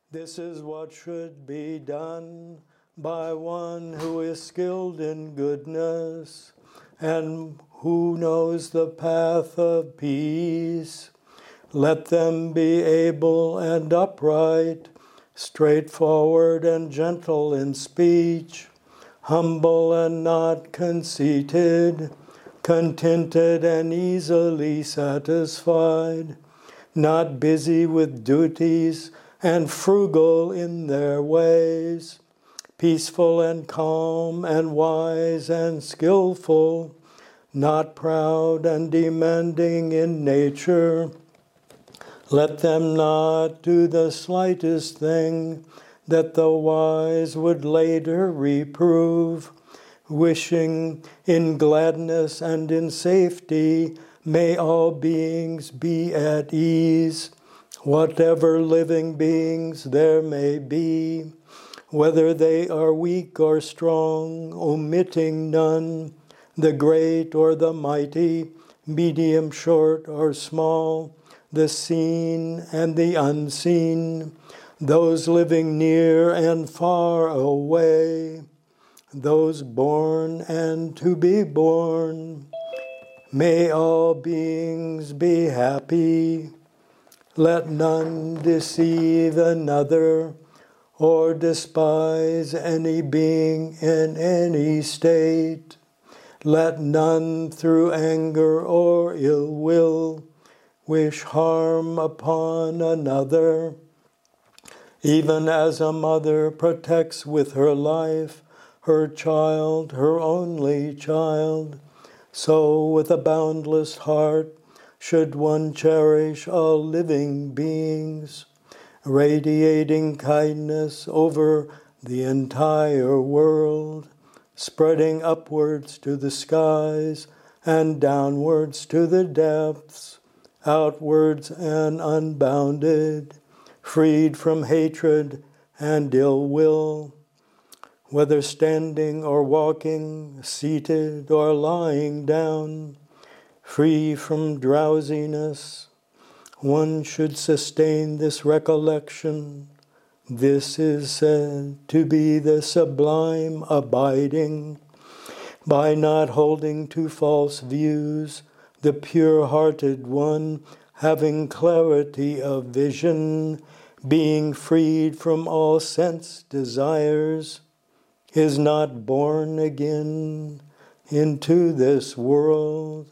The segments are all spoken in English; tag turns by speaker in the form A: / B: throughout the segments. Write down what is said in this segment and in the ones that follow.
A: This is what should be done by one who is skilled in goodness and who knows the path of peace. Let them be able and upright, straightforward and gentle in speech, humble and not conceited, contented and easily satisfied, not busy with duties and frugal in their ways, peaceful and calm and wise and skillful, not proud and demanding in nature. Let them not do the slightest thing that the wise would later reprove, wishing in gladness and in safety may all beings be at ease, whatever living beings there may be, whether they are weak or strong, omitting none, the great or the mighty, medium, short, or small, the seen and the unseen, those living near and far away, those born and to be born. May all beings be happy. Let none deceive another or despise any being in any state. Let none through anger or ill will wish harm upon another. Even as a mother protects with her life her child, her only child, so with a boundless heart should one cherish all living beings, radiating kindness over the entire world, spreading upwards to the skies and downwards to the depths, outwards and unbounded, freed from hatred and ill will, whether standing or walking, seated or lying down, free from drowsiness. One should sustain this recollection. This is said to be the sublime abiding, by not holding to false views, the pure-hearted one, having clarity of vision, being freed from all sense desires, is not born again into this world.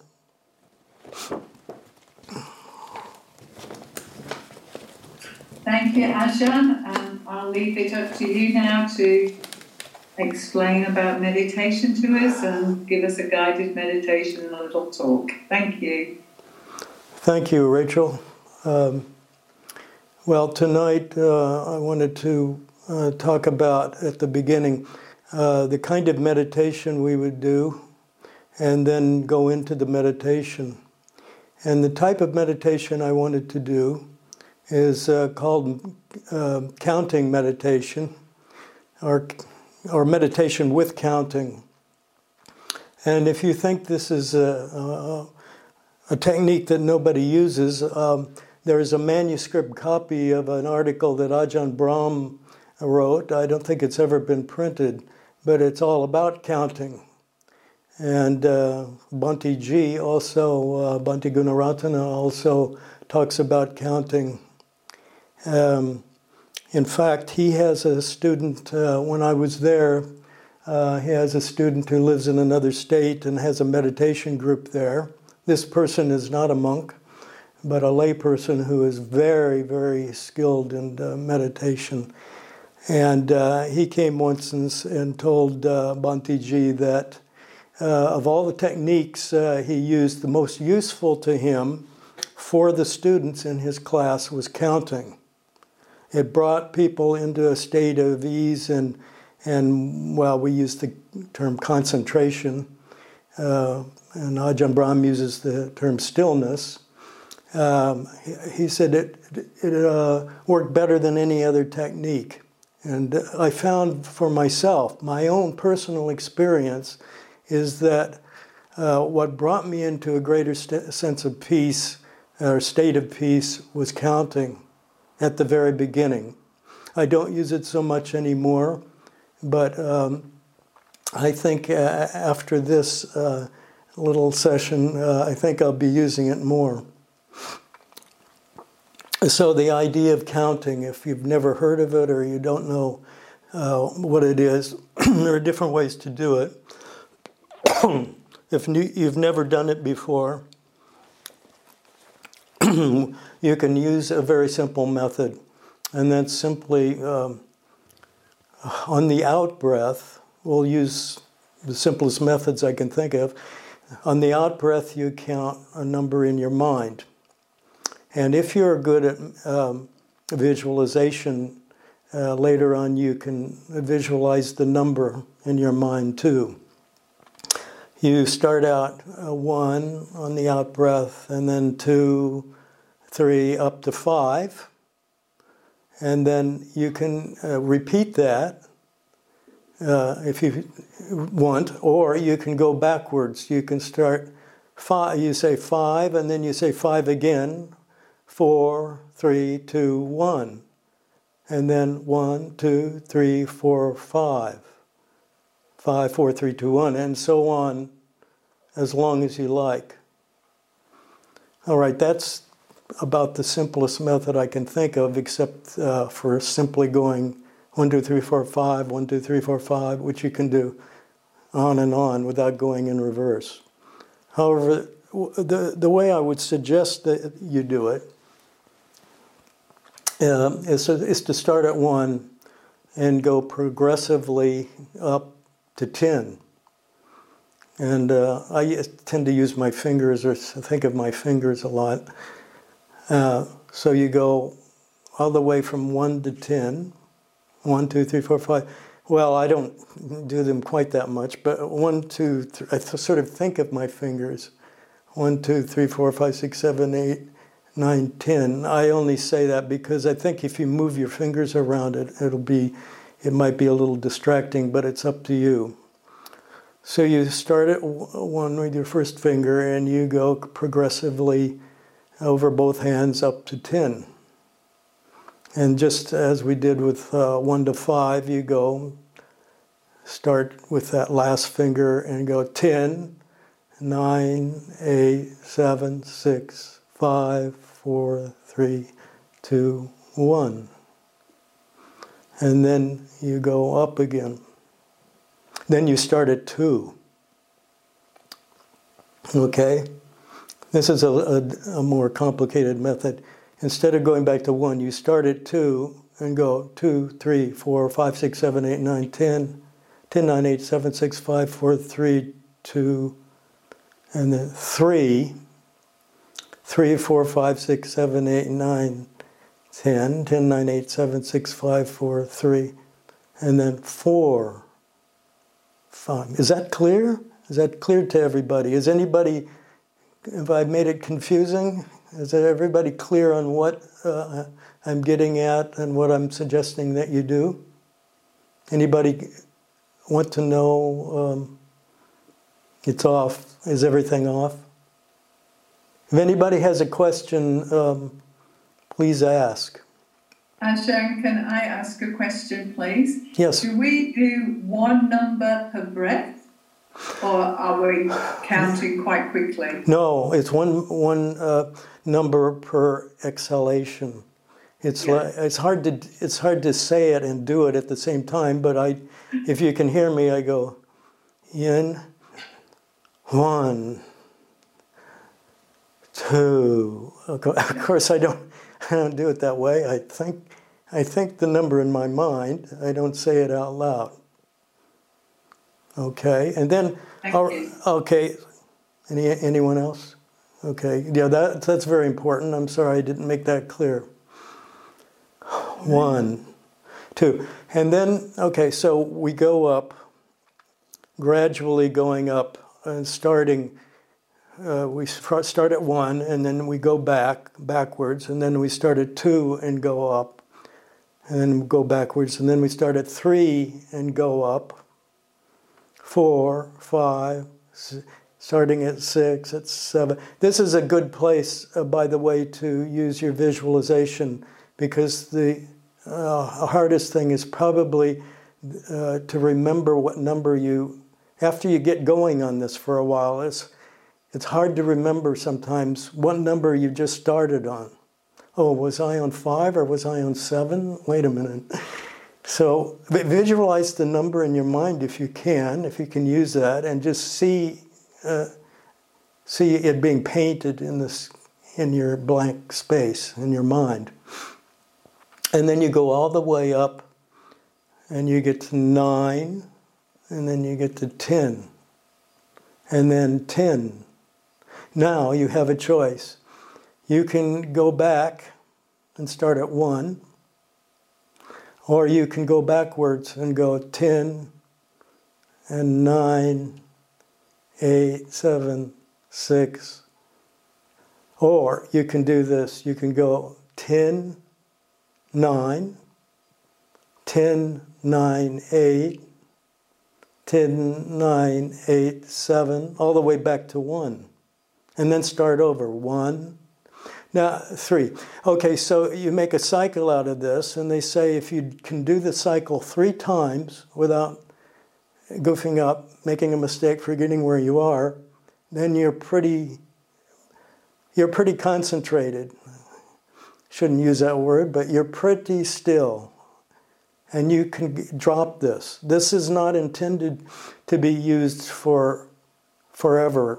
B: Thank you, Ajahn. I'll leave it up to you now to explain about meditation to us and give us a guided meditation and a little talk. Thank you.
A: Thank you, Rachel. Well, tonight I wanted to talk about, at the beginning, the kind of meditation we would do, and then go into the meditation. And the type of meditation I wanted to do is called counting meditation, or meditation with counting. And if you think this is a technique that nobody uses, there is a manuscript copy of an article that Ajahn Brahm wrote. I don't think it's ever been printed, but it's all about counting. And Bhante G also, Bhante Gunaratana also talks about counting. In fact, he has a student, when I was there, he has a student who lives in another state and has a meditation group there. This person is not a monk, but a lay person who is very, very skilled in meditation. And he came once and told Bhante G that of all the techniques he used, the most useful to him for the students in his class was counting. It brought people into a state of ease and well, we use the term concentration, and Ajahn Brahm uses the term stillness. He said it worked better than any other technique. And I found for myself, my own personal experience is that what brought me into a greater sense of peace, or state of peace, was counting at the very beginning. I don't use it so much anymore, but I think after this little session, I think I'll be using it more. So the idea of counting, if you've never heard of it or you don't know what it is, there are different ways to do it. If you've never done it before, you can use a very simple method, and that's simply on the out breath. We'll use the simplest methods I can think of. On the out breath, you count a number in your mind. And if you're good at visualization, later on you can visualize the number in your mind too. You start out 1 on the out breath, and then 2, 3, up to 5. And then you can repeat that if you want, or you can go backwards. You can start 5, you say 5, and then you say 5 again, 4, 3, 2, 1. And then 1, 2, 3, 4, 5. 5, 4, 3, 2, 1, and so on, as long as you like. All right, that's about the simplest method I can think of, except for simply going 1, 2, 3, 4, 5, 1, 2, 3, 4, 5, which you can do on and on without going in reverse. However, the way I would suggest that you do it is to start at 1 and go progressively up to 10. And I tend to use my fingers, or think of my fingers a lot. So you go all the way from 1 to 10. 1, 2, 3, 4, 5. Well, I don't do them quite that much, but 1, 2, 3, I sort of think of my fingers. 1, 2, 3, 4, 5, 6, 7, 8, 9, 10. I only say that because I think if you move your fingers around it, it might be a little distracting, but it's up to you. So you start at 1 with your first finger, and you go progressively over both hands up to 10. And just as we did with 1 to 5, you start with that last finger and go 10, 9, 8, 7, 6, 5, 4, 3, 2, 1. And then you go up again. Then you start at 2. Okay? This is a more complicated method. Instead of going back to 1, you start at 2 and go 2, 3, 4, 5, 6, 7, 8, 9, 10. 10, 9, 8, 7, 6, 5, 4, 3, 2, and then 3. 3, 4, 5, 6, 7, 8, 9, 10. 10, 9, 8, 7, 6, 5, 4, 3. And then 4, 5. Is that clear? Is that clear to everybody? Is anybody, have I made it confusing? Is everybody clear on what I'm getting at and what I'm suggesting that you do? Anybody want to know it's off? Is everything off? If anybody has a question, please ask.
B: Ajahn, can I ask a question, please?
A: Yes.
B: Do we do 1 number per breath? Or are we counting quite quickly?
A: No, it's one number per exhalation. It's hard to say it and do it at the same time. But if you can hear me, I go in 1, 2. Of course, I don't do it that way. I think the number in my mind. I don't say it out loud. Okay, and then, okay, anyone else? Okay, yeah, that's very important. I'm sorry I didn't make that clear. 1, 2, and then, okay, so we go up, gradually going up, and starting, we start at 1, and then we go backwards, and then we start at 2 and go up, and then go backwards, and then we start at 3 and go up, 4, 5, starting at 6, at 7. This is a good place, by the way, to use your visualization, because the hardest thing is probably to remember what number after you get going on this for a while, it's hard to remember sometimes what number you just started on. Oh, was I on 5 or was I on 7? Wait a minute. So visualize the number in your mind if you can use that, and just see it being painted in your blank space in your mind. And then you go all the way up, and you get to 9, and then you get to 10, and then 10. Now you have a choice. You can go back and start at 1, or you can go backwards and go 10 and 9, 8, 7, 6. Or you can do this. You can go 10, 9, 10, 9, 8, 10, 9, 8, 7, all the way back to 1. And then start over. 1. Now, 3. Okay, so you make a cycle out of this, and they say if you can do the cycle 3 times without goofing up, making a mistake, forgetting where you are, then you're pretty concentrated. Shouldn't use that word, but you're pretty still. And you can drop this. This is not intended to be used for forever.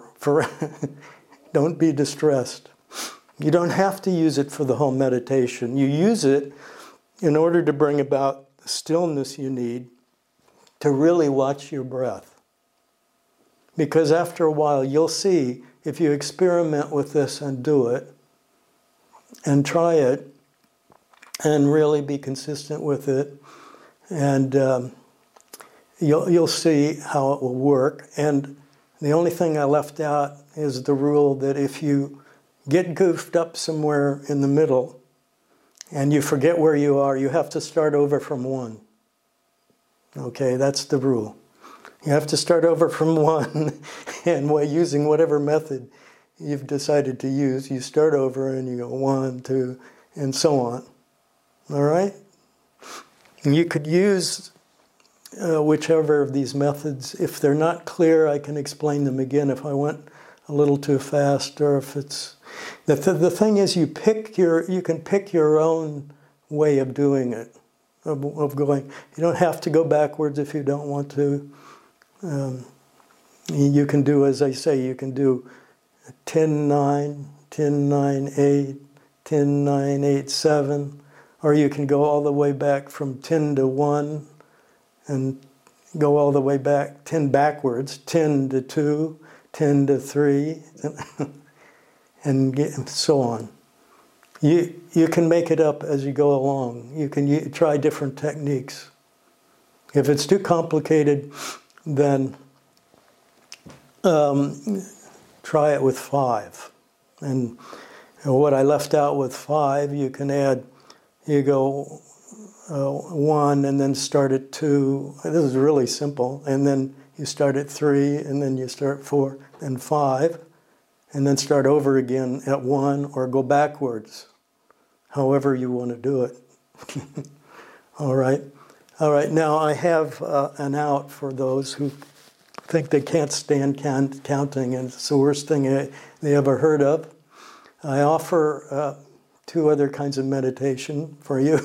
A: Don't be distressed. You don't have to use it for the whole meditation. You use it in order to bring about the stillness you need to really watch your breath. Because after a while, you'll see, if you experiment with this and do it, and try it, and really be consistent with it, and you'll see how it will work. And the only thing I left out is the rule that if you get goofed up somewhere in the middle and you forget where you are, you have to start over from 1. Okay, that's the rule. You have to start over from 1, and using whatever method you've decided to use, you start over and you go 1, 2, and so on. All right? And you could use whichever of these methods. If they're not clear, I can explain them again if I went a little too fast, or if it's... The thing is, you can pick your own way of doing it, of going. You don't have to go backwards if you don't want to. You can do, as I say, you can do 10, 9, 10, 9, 8, 10, 9, 8, 7, or you can go all the way back from 10 to 1 and go all the way back 10 backwards, 10 to 2, 10 to 3, and so on. You can make it up as you go along. You can try different techniques. If it's too complicated, then try it with 5. And what I left out with 5, you can add, you go 1 and then start at 2. This is really simple. And then you start at 3, and then you start 4 and 5, and then start over again at 1, or go backwards, however you want to do it. All right. Now I have an out for those who think they can't stand counting, and it's the worst thing they ever heard of. I offer 2 other kinds of meditation for you.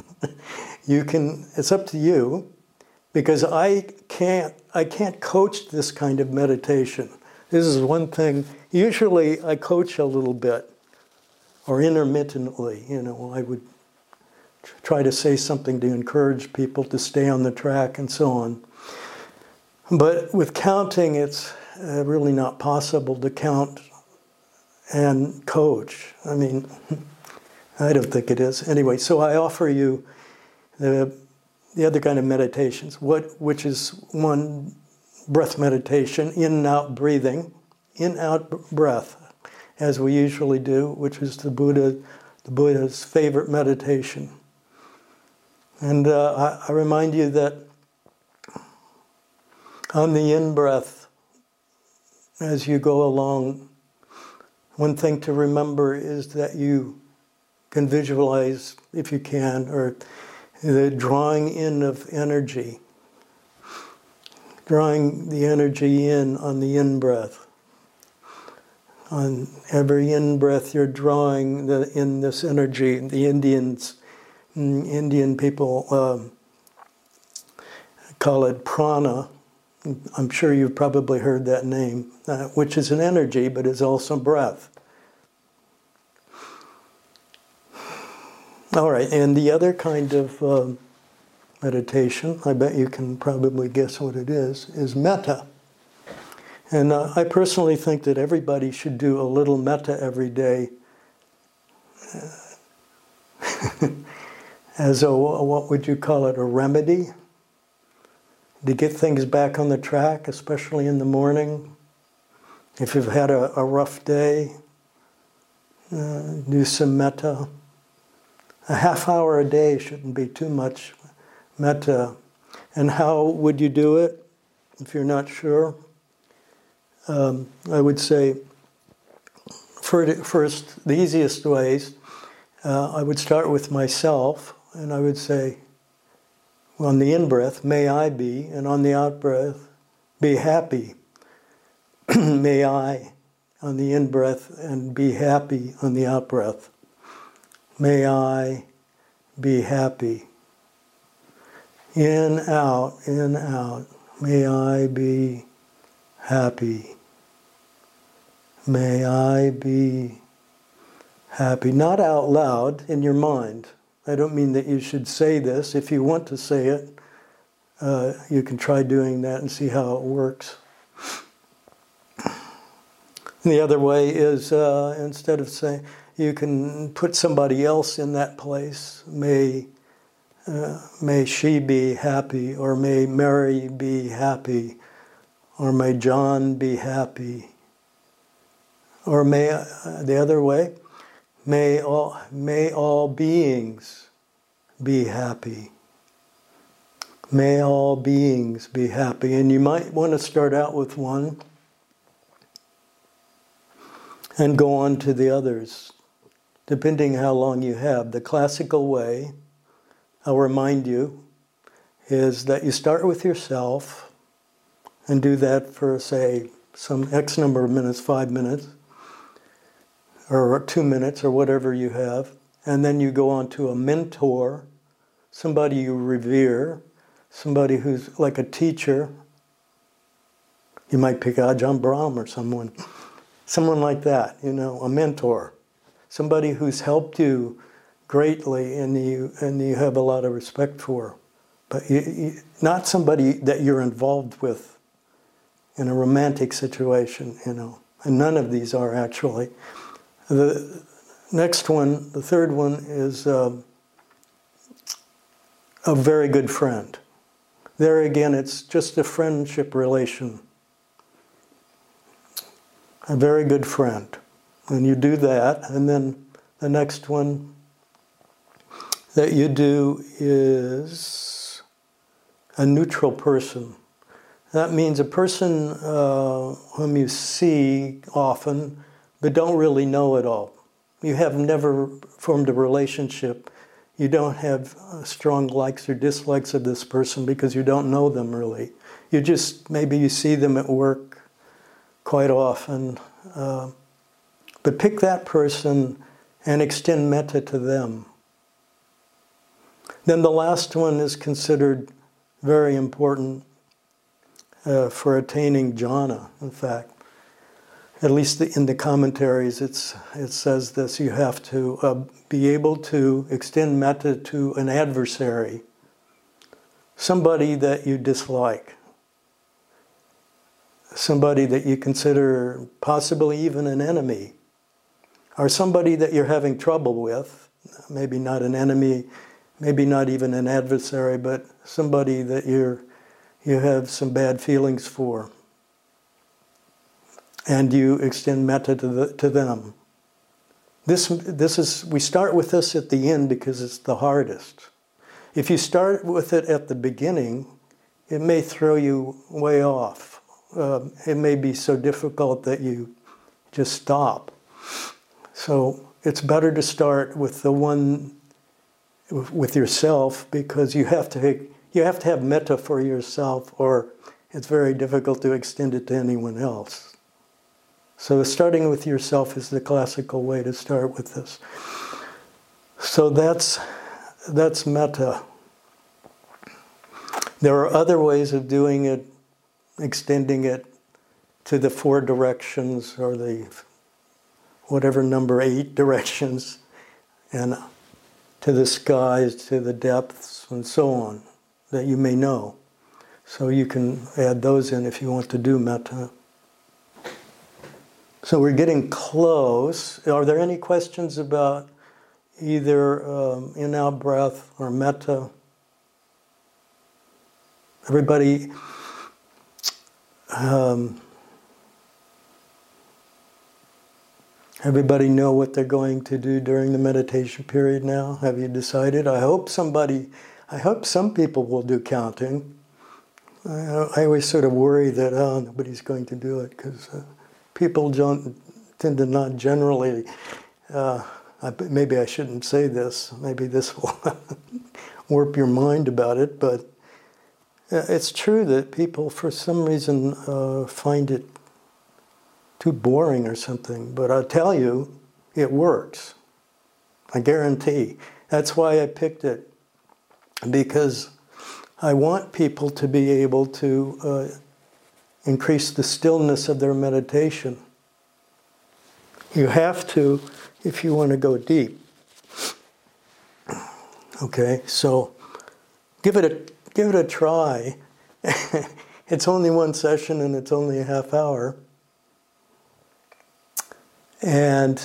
A: It's up to you, because I can't coach this kind of meditation. This is one thing. Usually I coach a little bit, or intermittently. I would try to say something to encourage people to stay on the track and so on. But with counting, it's really not possible to count and coach. I mean, I don't think it is. Anyway, so I offer you the other kind of meditations, which is one breath meditation, in and out breathing, in-out breath, as we usually do, which is the Buddha's favorite meditation. And I remind you that on the in-breath, as you go along, one thing to remember is that you can visualize, if you can, or the drawing in of energy. Drawing the energy in on the in-breath. On every in-breath, you're drawing in this energy. The Indian people call it prana. I'm sure you've probably heard that name, which is an energy, but is also breath. All right, and the other kind of meditation, I bet you can probably guess what it is metta. And I personally think that everybody should do a little metta every day as what would you call it, a remedy to get things back on the track, especially in the morning. If you've had a rough day, do some metta. A half hour a day shouldn't be too much metta. And how would you do it if you're not sure? I would say, first, the easiest ways, I would start with myself, and I would say, on the in-breath, may I be, and on the out-breath, be happy. May I, on the in-breath, and be happy on the out-breath. May I be happy. In, out, in, out. May I be happy. May I be happy. Not out loud, in your mind. I don't mean that you should say this. If you want to say it, you can try doing that and see how it works. And the other way is, instead of saying, you can put somebody else in that place. May she be happy, or may Mary be happy, or may John be happy, or may the other way, may all beings be happy. May all beings be happy. And you might want to start out with one and go on to the others, depending how long you have. The classical way, I'll remind you, is that you start with yourself and do that for, say, some X number of minutes, 5 minutes, or 2 minutes, or whatever you have. And then you go on to a mentor, somebody you revere, somebody who's like a teacher. You might pick Ajahn Brahm or someone like that, a mentor. Somebody who's helped you greatly and you have a lot of respect for. But not somebody that you're involved with in a romantic situation, And none of these are actually. The next one, the third one, is a very good friend. There again, it's just a friendship relation. A very good friend. And you do that, and then the next one that you do is a neutral person. That means a person whom you see often, but don't really know at all. You have never formed a relationship. You don't have strong likes or dislikes of this person because you don't know them really. Maybe you see them at work quite often. But pick that person and extend metta to them. Then the last one is considered very important for attaining jhana, in fact. At least in the commentaries it says this, you have to be able to extend metta to an adversary, somebody that you dislike, somebody that you consider possibly even an enemy, or somebody that you're having trouble with, maybe not an enemy, maybe not even an adversary, but somebody that you have some bad feelings for. And you extend metta to them. This is, we start with this at the end because it's the hardest. If you start with it at the beginning, it may throw you way off. It may be so difficult that you just stop. So it's better to start with the one with yourself, because you have to have metta for yourself, or it's very difficult to extend it to anyone else. So starting with yourself is the classical way to start with this. So that's metta. There are other ways of doing it, extending it to the 4 directions, or the whatever number 8 directions, and to the skies, to the depths, and so on, that you may know. So you can add those in if you want to do metta. So we're getting close. Are there any questions about either in-out breath or metta? Everybody everybody know what they're going to do during the meditation period now? Have you decided? I hope some people will do counting. I always sort of worry that nobody's going to do it, because people don't tend to not generally. Maybe I shouldn't say this. Maybe this will warp your mind about it, but it's true that people, for some reason, find it too boring or something. But I'll tell you, it works. I guarantee. That's why I picked it, because I want people to be able to increase the stillness of their meditation. You have to, if you want to go deep. Okay, so give it a try. It's only one session and it's only a half hour. And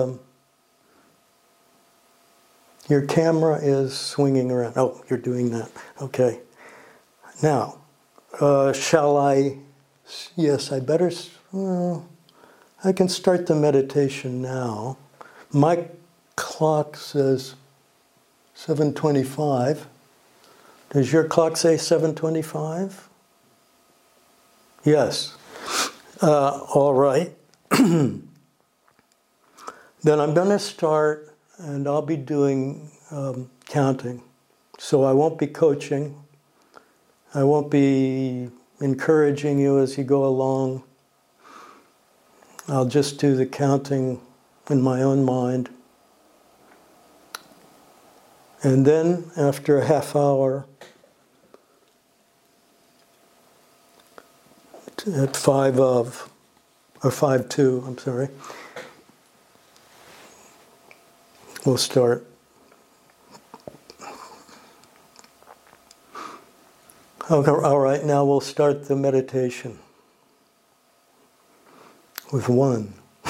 A: your camera is swinging around. Oh, you're doing that. Okay. Now, shall I? Yes, I better. I can start the meditation now. My clock says 7:25. Does your clock say 7:25? Yes. All right. Then I'm going to start, and I'll be doing counting. So I won't be coaching. I won't be encouraging you as you go along. I'll just do the counting in my own mind. And then, after a half hour, at 5:02, I'm sorry, we'll start. Okay, all right, now we'll start the meditation with 1.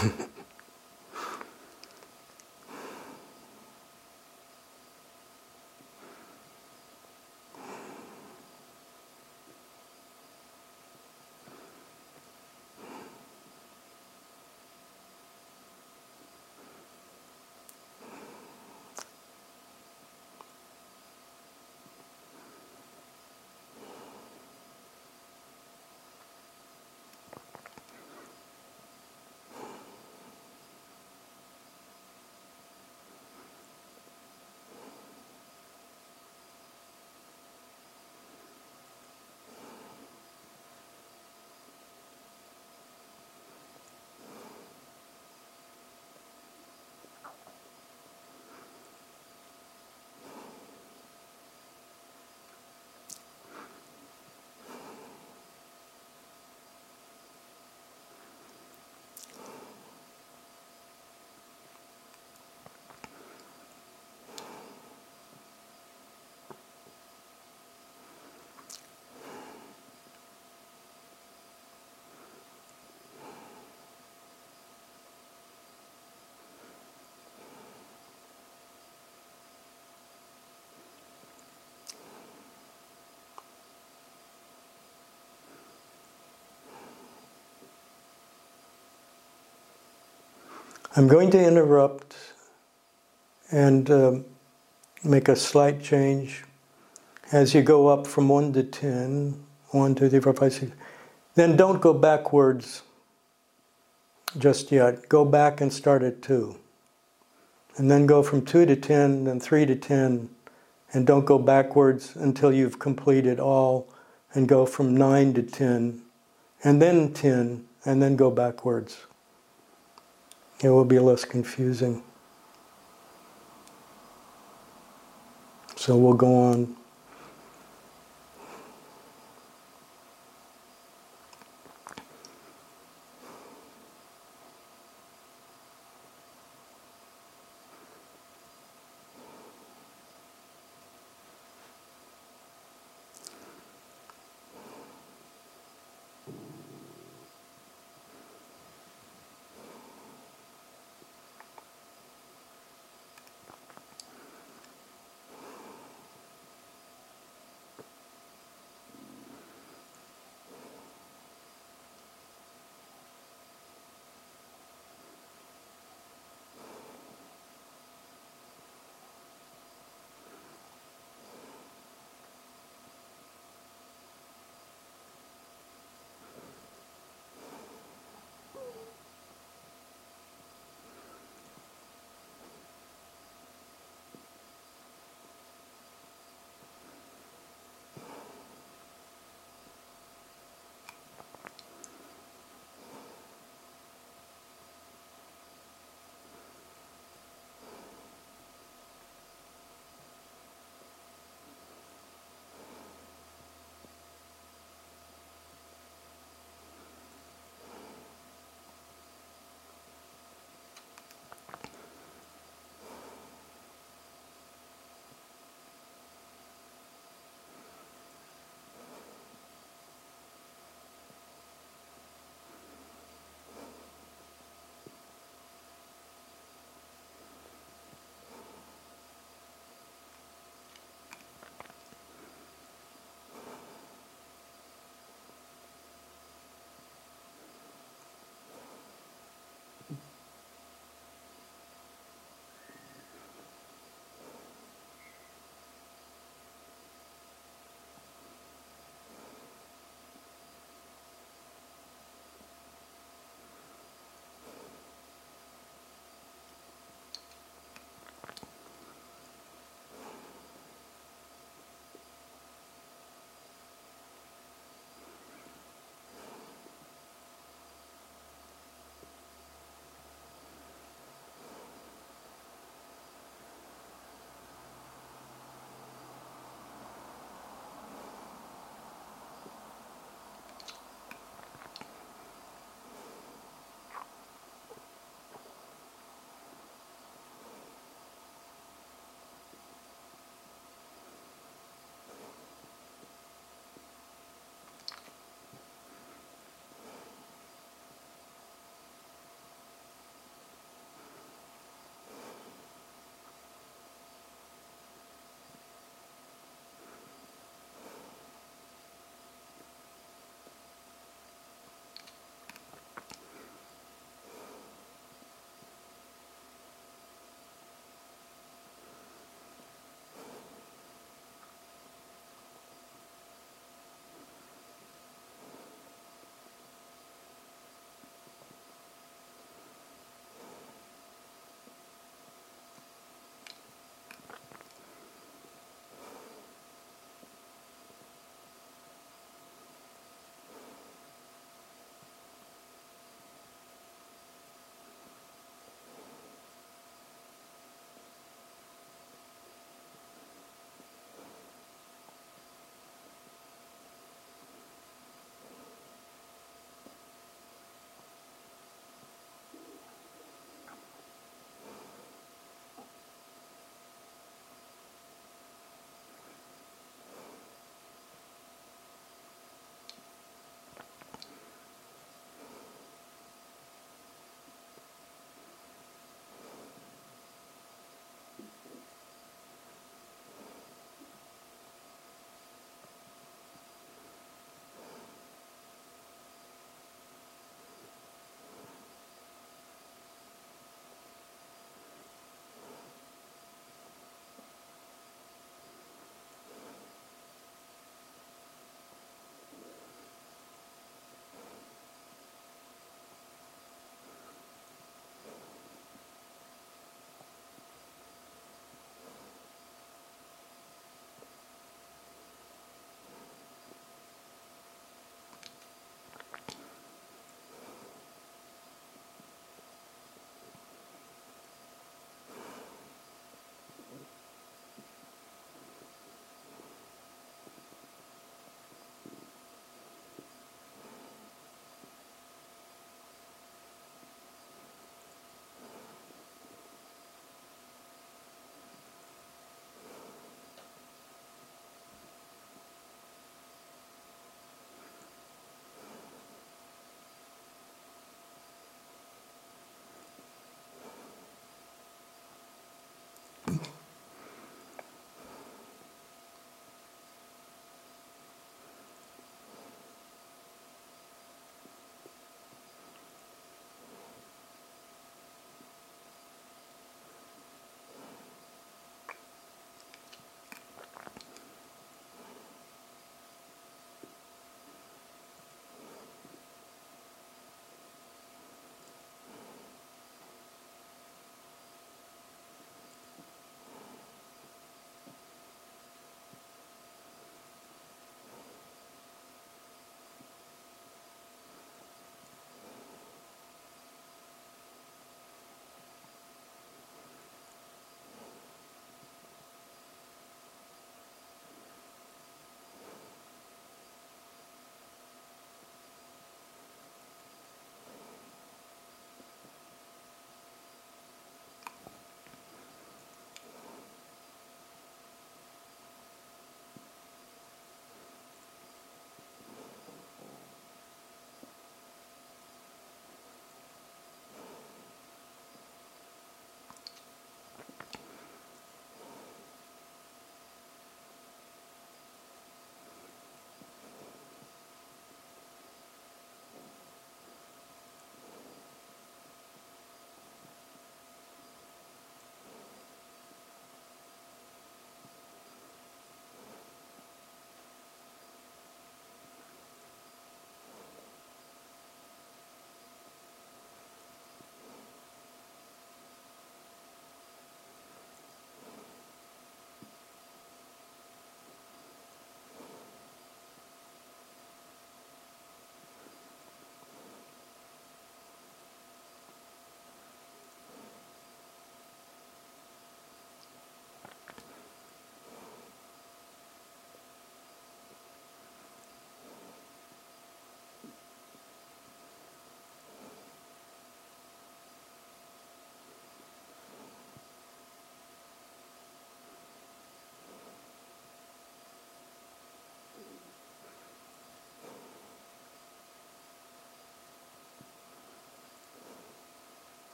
A: I'm going to interrupt and make a slight change as you go up from 1 to 10, 1, 2, 3, 4, 5, 6. Then don't go backwards just yet. Go back and start at 2. And then go from 2 to 10, then 3 to 10, And don't go backwards until you've completed all, and go from 9 to 10, and then 10, and then go backwards. It will be less confusing. So we'll go on.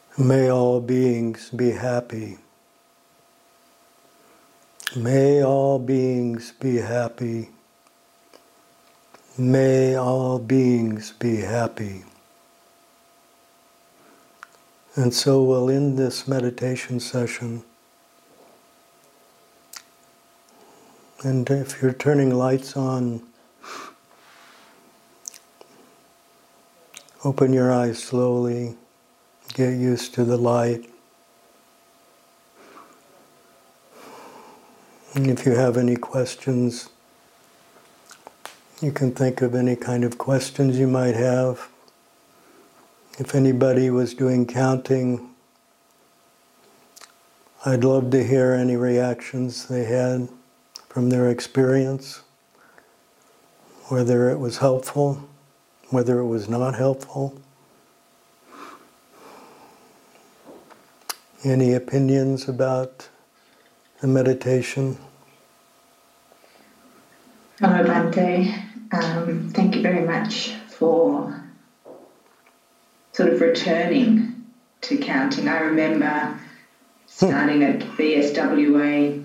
A: May all beings be happy. May all beings be happy. May all beings be happy. And so we'll end this meditation session. And if you're turning lights on, open your eyes slowly, get used to the light. And if you have any questions, you can think of any kind of questions you might have. If anybody was doing counting, I'd love to hear any reactions they had from their experience, whether it was helpful, whether it was not helpful. Any opinions about the meditation?
C: Hello, Bhante. Thank you very much for sort of returning to counting. I remember starting at BSWA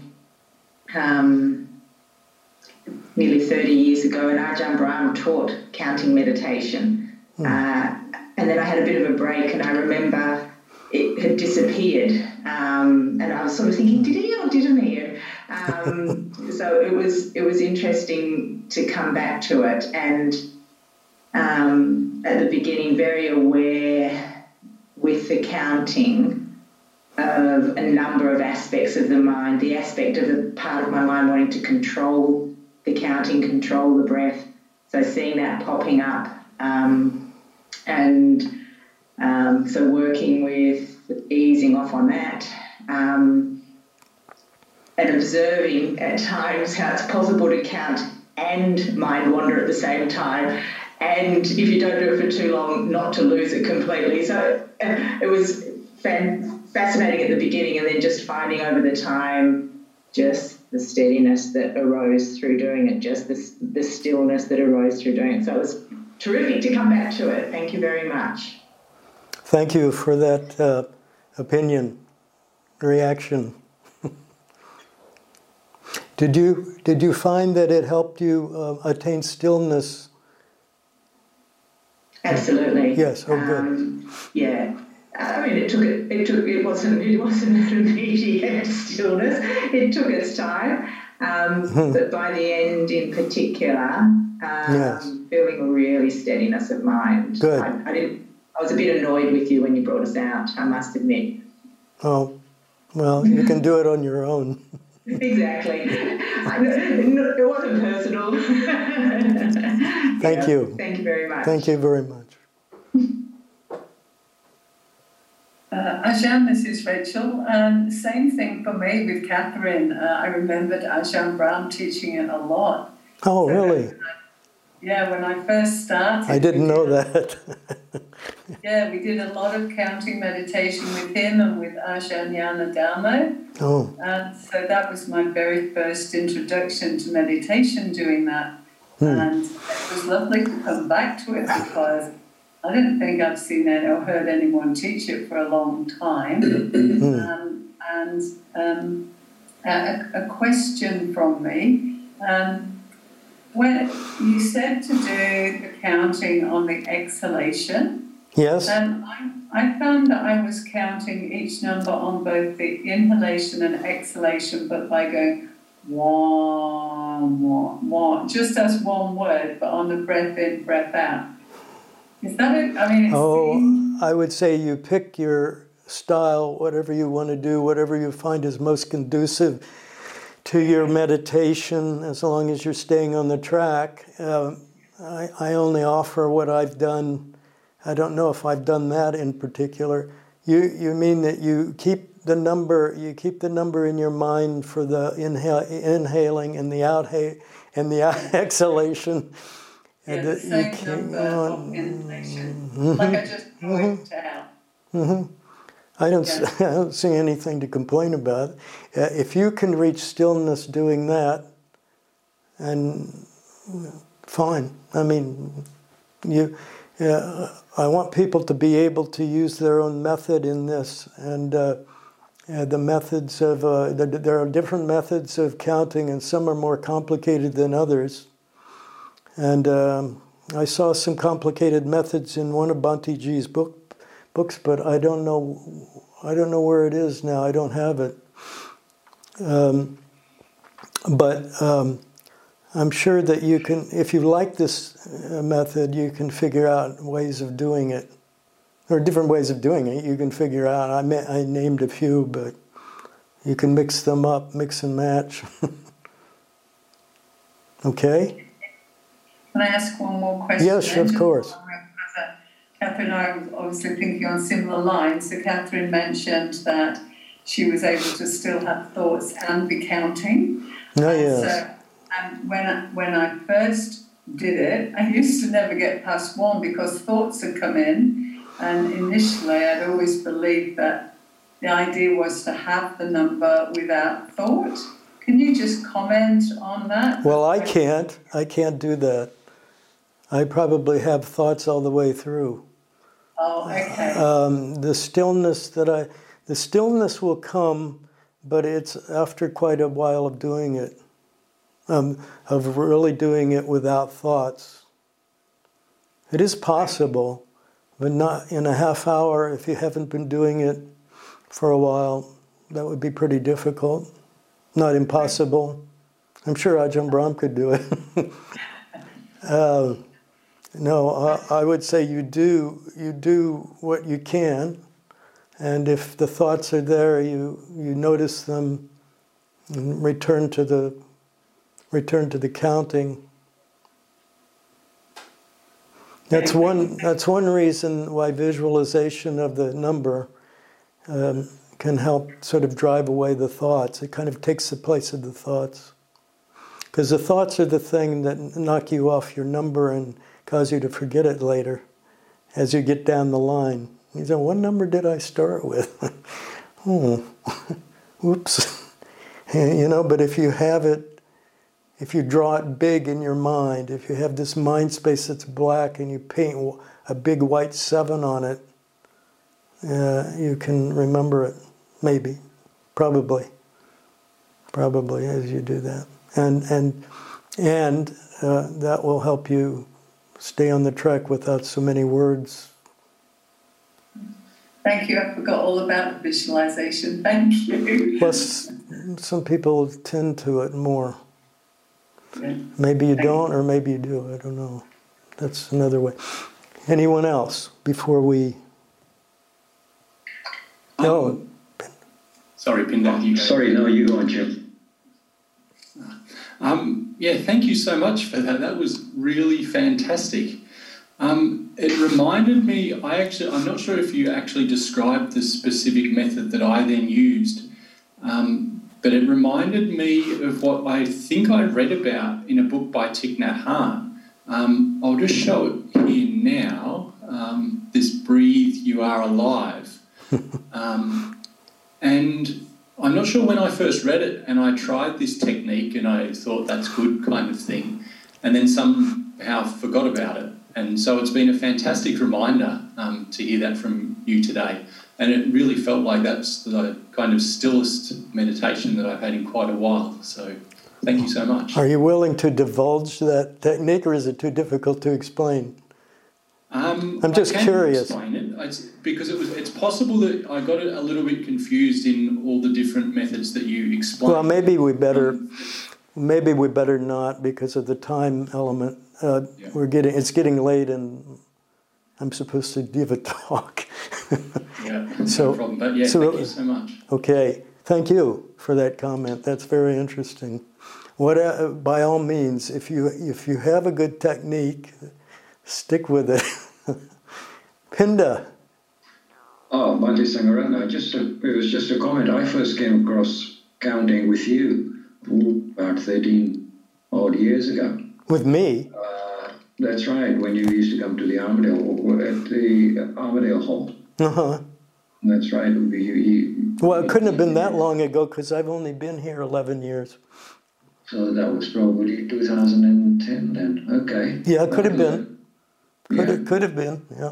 C: nearly 30 years ago, and Ajahn Brahm taught counting meditation. And then I had a bit of a break, and I remember it had disappeared. And I was sort of thinking, did he or didn't he? So it was interesting to come back to it, and at the beginning very aware with the counting of a number of aspects of the mind, the aspect of the part of my mind wanting to control the counting, control the breath, so seeing that popping up, so working with easing off on that, and observing at times how it's possible to count and mind wander at the same time, and if you don't do it for too long, not to lose it completely. So it was fascinating at the beginning, and then just finding over the time just the steadiness that arose through doing it, just the stillness that arose through doing it. So it was terrific to come back to it. Thank you very much.
A: Thank you for that opinion, reaction. Did you find that it helped you attain stillness?
C: Absolutely.
A: Yes. Oh, good.
C: Yeah. I mean, it wasn't an immediate stillness. It took its time, but by the end, in particular,
A: yes.
C: Feeling a really steadiness of mind.
A: Good.
C: I was a bit annoyed with you when you brought us out, I must admit.
A: Oh, well, you can do it on your own.
C: Exactly. It wasn't personal.
A: Thank you.
C: Thank you very much.
A: Thank you very much.
B: Ajahn, this is Rachel. Same thing for me with Catherine. I remembered Ajahn Brahm teaching it a lot.
A: Oh, really?
B: When I first started.
A: I didn't know that.
B: We did a lot of counting meditation with him and with Ajahn Yanadamo.
A: Oh.
B: And so that was my very first introduction to meditation, doing that. And it was lovely to come back to it, because I didn't think I've seen it or heard anyone teach it for a long time. A question from me. When you said to do the counting on the exhalation,
A: yes,
B: and I found that I was counting each number on both the inhalation and exhalation, but by going one, one, one, just as one word, but on the breath in, breath out. Is that it? I mean, seems...
A: I would say you pick your style, whatever you want to do, whatever you find is most conducive to your meditation, as long as you're staying on the track. I only offer what I've done. I don't know if I've done that in particular. You mean that you keep the number in your mind for the inhaling and the exhalation.
B: Yeah, the same number of inhalation. Like I just point out.
A: I don't see anything to complain about. If you can reach stillness doing that, and fine. I mean, I want people to be able to use their own method in this, and the methods of there are different methods of counting, and some are more complicated than others. And I saw some complicated methods in one of Bhante G's books, but I don't know where it is now. I don't have it. But I'm sure that you can, if you like this method, you can figure out ways of doing it, or different ways of doing it. You can figure out. I named a few, but you can mix them up, mix and match. Okay.
B: Can I ask one more question?
A: Yes, of course.
B: Catherine and I were obviously thinking on similar lines. So Catherine mentioned that she was able to still have thoughts and be counting.
A: Oh, yes.
B: So when I first did it, I used to never get past one because thoughts had come in. And initially, I'd always believed that the idea was to have the number without thought. Can you just comment on that?
A: Well, I can't do that. I probably have thoughts all the way through.
B: Oh, okay.
A: The stillness will come, but it's after quite a while of doing it, of really doing it without thoughts. It is possible, but not in a half hour. If you haven't been doing it for a while, that would be pretty difficult. Not impossible. I'm sure Ajahn Brahm could do it. No, I would say you do what you can, and if the thoughts are there, you notice them, and return to the counting. That's one reason why visualization of the number can help sort of drive away the thoughts. It kind of takes the place of the thoughts, because the thoughts are the thing that knock you off your number and cause you to forget it later as you get down the line. You say, what number did I start with? Oh, whoops. But if you have it, if you draw it big in your mind, if you have this mind space that's black and you paint a big white 7 on it, you can remember it, maybe, probably as you do that. And that will help you stay on the track without so many words.
B: Thank you. I forgot all about the visualization. Thank you.
A: Plus, some people tend to it more.
B: Yeah.
A: Maybe you don't, or maybe you do. I don't know. That's another way. Anyone else before we? No.
D: Sorry, Pinda. You go.
E: Sorry, no, you go on, Jim.
D: Yeah, thank you so much for that. That was really fantastic. It reminded me, I'm not sure if you actually described the specific method that I then used, but it reminded me of what I think I read about in a book by Thich Nhat Hanh. I'll just show it here now. This Breathe, You Are Alive. And I'm not sure when I first read it and I tried this technique and I thought that's good kind of thing, and then somehow forgot about it. And so it's been a fantastic reminder to hear that from you today. And it really felt like that's the kind of stillest meditation that I've had in quite a while. So thank you so much.
A: Are you willing to divulge that technique, or is it too difficult to explain? I'm just curious.
D: Explain it. Because it's possible that I got it a little bit confused in all the different methods that you explained.
A: Well, maybe we better not, because of the time element.
D: Yeah.
A: It's getting late, and I'm supposed to give a talk.
D: Yeah, no problem. But yeah, thank you so much.
A: Okay, thank you for that comment. That's very interesting. By all means, if you have a good technique, stick with it. Pinda.
E: Oh, Bhante Sangharatna, it was just a comment. I first came across counting with you about 13 odd years ago.
A: With me?
E: That's right, when you used to come to the Armadale Hall.
A: Uh-huh.
E: That's right.
A: Well, it couldn't have been that long ago, because I've only been here 11 years.
E: So that was probably 2010 then. Okay.
A: Yeah, it could have been. Could have been, yeah.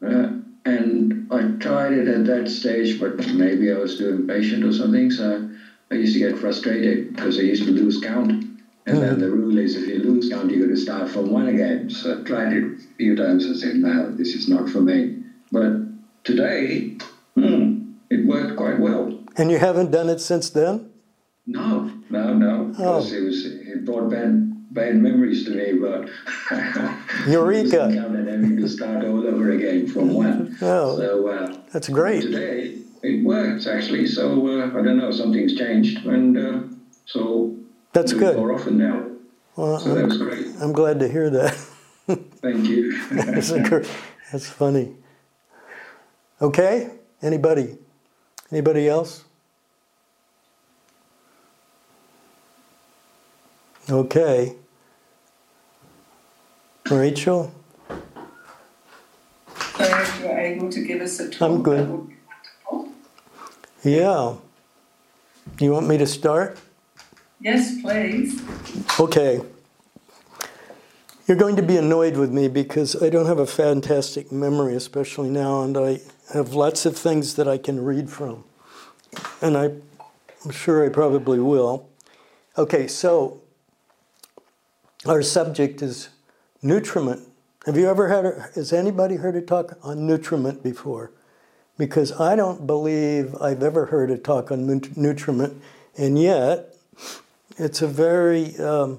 E: And I tried it at that stage, but maybe I was too impatient or something. So I used to get frustrated because I used to lose count. And then the rule is if you lose count, you got to start from one again. So I tried it a few times and said, no, this is not for me. But today, it worked quite well.
A: And you haven't done it since then?
E: No. Because it brought bad memories to me, but
A: Eureka!
E: and having to start all over again from one.
A: Oh,
E: So
A: that's great.
E: today it works actually. So I don't know, something's changed, and so
A: That's
E: do it
A: good.
E: more often now.
A: Well,
E: So that's great.
A: I'm glad to hear that.
E: Thank you.
A: That's funny. Okay, anybody else? Okay. Rachel?
B: So if you're able to give us a talk,
A: I'm good.
B: that would be wonderful.
A: Yeah. You want me to start?
B: Yes, please.
A: Okay. You're going to be annoyed with me because I don't have a fantastic memory, especially now, and I have lots of things that I can read from. And I'm sure I probably will. Okay, so our subject is nutriment. Has anybody heard a talk on nutriment before? Because I don't believe I've ever heard a talk on nutriment, and yet it's a very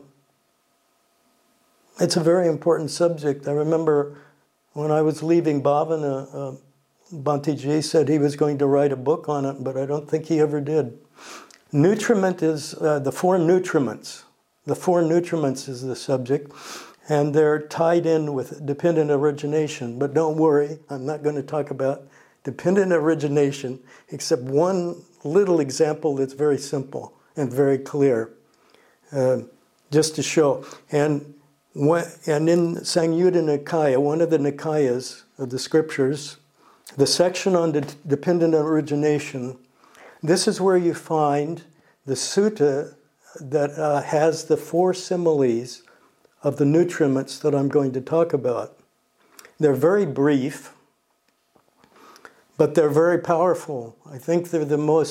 A: important subject. I remember when I was leaving Bhavana, Bhante Ji said he was going to write a book on it, but I don't think he ever did. Nutriment is the four nutriments. The four nutriments is the subject, and they're tied in with dependent origination. But don't worry, I'm not going to talk about dependent origination, except one little example that's very simple and very clear, just to show. And in Samyutta Nikaya, one of the Nikayas of the scriptures, the section on dependent origination, this is where you find the sutta that has the four similes of the nutriments that I'm going to talk about. They're very brief, but they're very powerful. I think they're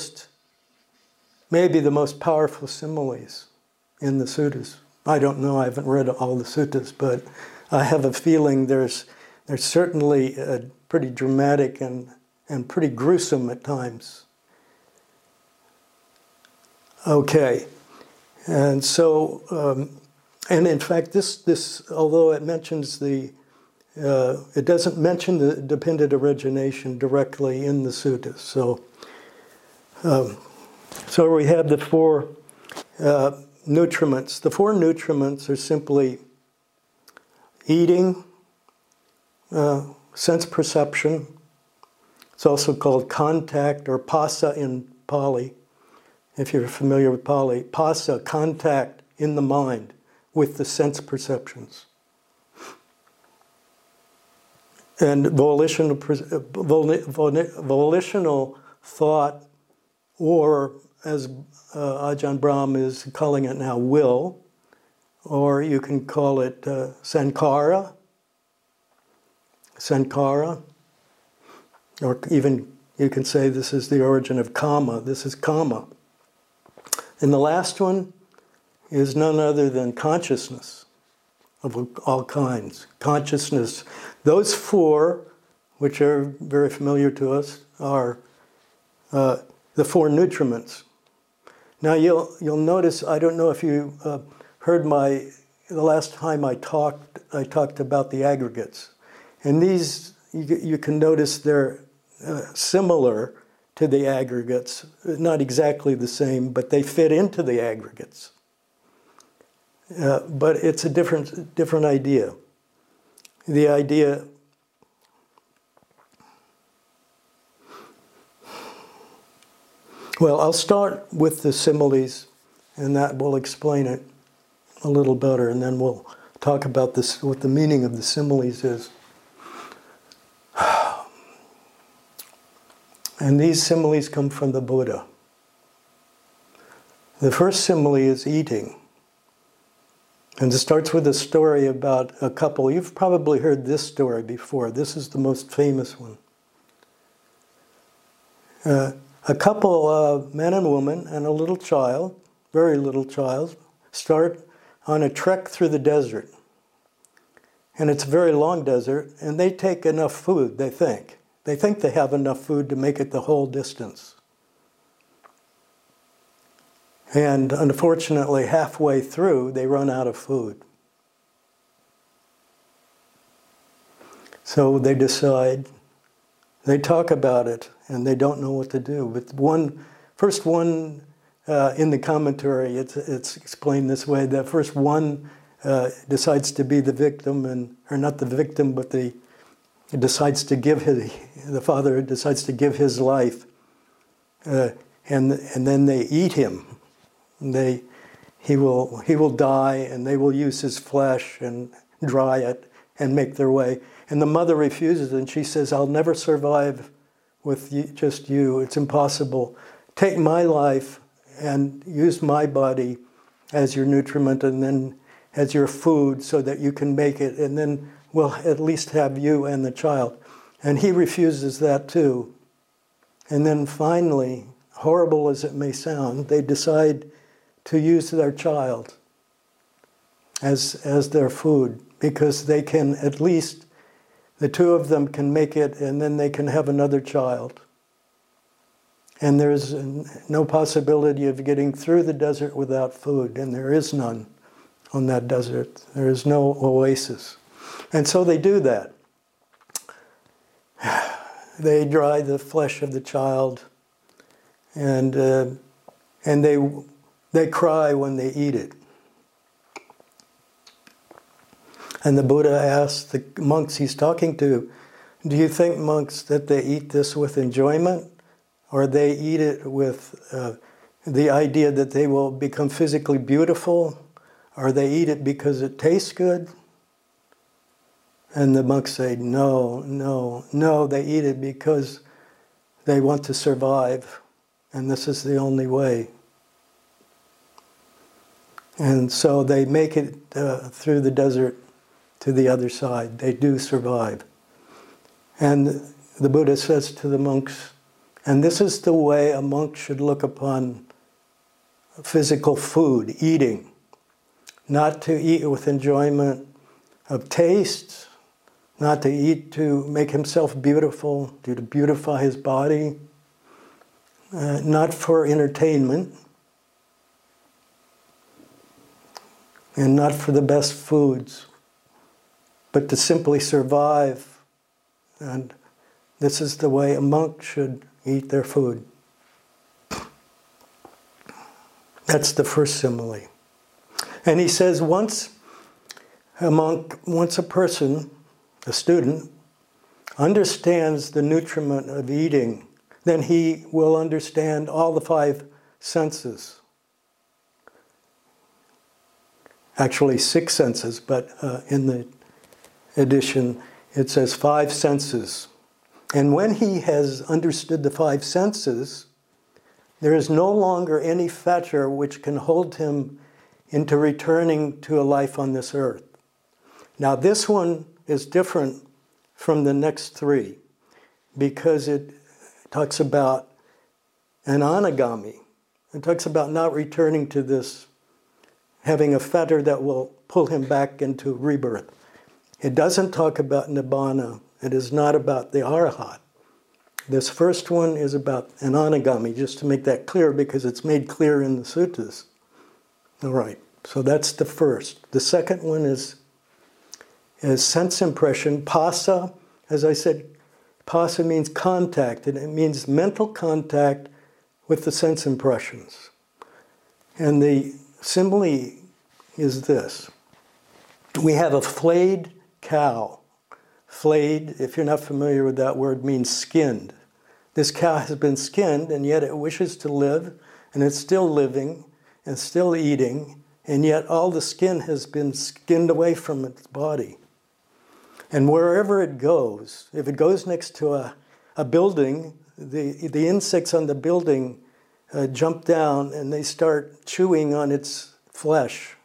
A: maybe the most powerful similes in the suttas. I don't know, I haven't read all the suttas, but I have a feeling there's certainly pretty dramatic and pretty gruesome at times. Okay, and so, and in fact, this although it mentions it doesn't mention the dependent origination directly in the suttas. So we have the four nutriments. The four nutriments are simply eating, sense perception. It's also called contact or phassa in Pali. If you're familiar with Pali, phassa, contact in the mind with the sense perceptions. And volitional thought, or as Ajahn Brahm is calling it now, will, or you can call it sankhara, or even you can say this is the origin of kama. This is kama. And the last one is none other than consciousness of all kinds. Consciousness. Those four, which are very familiar to us, are the four nutriments. Now you'll notice, I don't know if you heard the last time I talked about the aggregates. And these, you can notice they're similar to the aggregates, not exactly the same, but they fit into the aggregates. But it's a different idea. The idea. Well, I'll start with the similes, and that will explain it a little better, and then we'll talk about this, what the meaning of the similes is. And these similes come from the Buddha. The first simile is eating. And it starts with a story about a couple. You've probably heard this story before. This is the most famous one. A couple, man and woman, and a little child, very little child, start on a trek through the desert. And it's a very long desert, and they take enough food, they think. They think they have enough food to make it the whole distance. And unfortunately, halfway through, they run out of food. So they decide, they talk about it, and they don't know what to do. But first one in the commentary, it's explained this way: that first one decides to be the victim, or not the victim, but the father decides to give his life, and then they eat him. He will die, and they will use his flesh and dry it and make their way. And the mother refuses, and she says, "I'll never survive with just you. It's impossible. Take my life and use my body as your nutriment and then as your food so that you can make it, and then we'll at least have you and the child." And he refuses that too. And then finally, horrible as it may sound, they decide to use their child as their food, because they can, at least the two of them can make it, and then they can have another child. And there's no possibility of getting through the desert without food, and there is none on that desert. There is no oasis. And so they do that. They dry the flesh of the child, and they cry when they eat it. And the Buddha asked the monks he's talking to, "Do you think, monks, that they eat this with enjoyment, or they eat it with the idea that they will become physically beautiful, or they eat it because it tastes good?" And the monks say, no, they eat it because they want to survive, and this is the only way. And so they make it through the desert to the other side. They do survive. And the Buddha says to the monks, and this is the way a monk should look upon physical food, eating. Not to eat with enjoyment of taste, not to eat to make himself beautiful, to beautify his body, not for entertainment, and not for the best foods, but to simply survive. And this is the way a monk should eat their food. That's the first simile. And he says once a person, a student, understands the nutriment of eating, then he will understand all the 5 senses. Actually 6 senses, but in the edition it says 5 senses. And when he has understood the 5 senses, there is no longer any fetter which can hold him into returning to a life on this earth. Now this one is different from the next 3 because it talks about an anagami. It talks about not returning to this, having a fetter that will pull him back into rebirth. It doesn't talk about nibbana. It is not about the arahat. This first one is about an anagami, just to make that clear, because it's made clear in the suttas. All right, so that's the first. The second one is sense impression. Phassa, as I said, phassa means contact, and it means mental contact with the sense impressions. And the simile is this. We have a flayed cow. Flayed, if you're not familiar with that word, means skinned. This cow has been skinned, and yet it wishes to live, and it's still living, and still eating, and yet all the skin has been skinned away from its body. And wherever it goes, if it goes next to a building, the insects on the building jump down, and they start chewing on its flesh